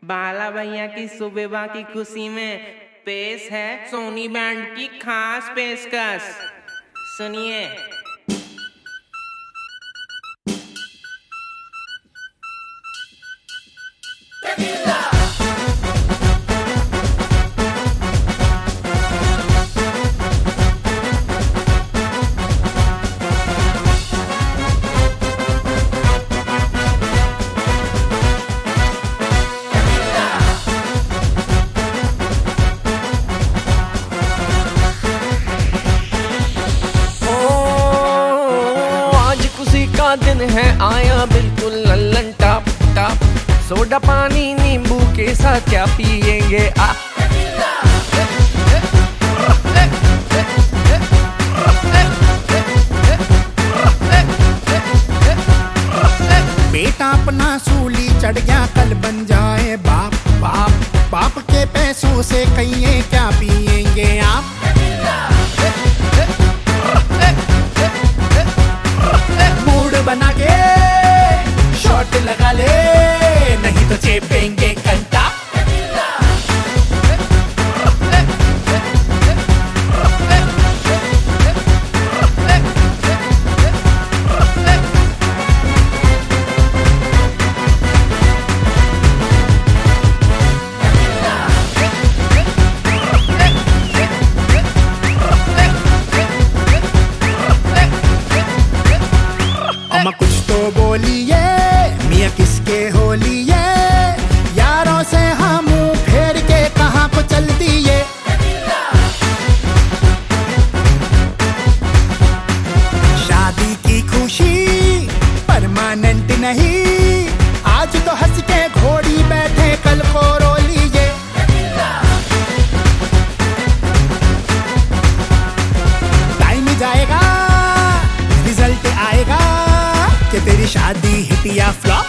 बाला भैया की सुबह की खुशी में पेश है सोनी बैंड की खास पेशकश। सुनिए। का दिन है आया बिल्कुल लल्लन टाप टाप, सोडा पानी नींबू के साथ क्या पिएंगे आप। बेटा अपना सूली चढ़ गया कल बन जाए बाप बाप, बाप के पैसों से कहिए क्या पिएंगे आप। बना के शॉट लगा ले नहीं तो चेपेंगे कंटा। अम्मा कुछ तो बोलिए मियाँ किसके होलिए, यारों से हम मुंह फेर के कहाँ को चल दिए। शादी की खुशी परमानेंट नहीं, आज तो हंस के घोड़ी बैठे कल को रो लीजिए। टाइम जाएगा रिजल्ट आएगा कि तेरी शादी हिट या फ्लॉप।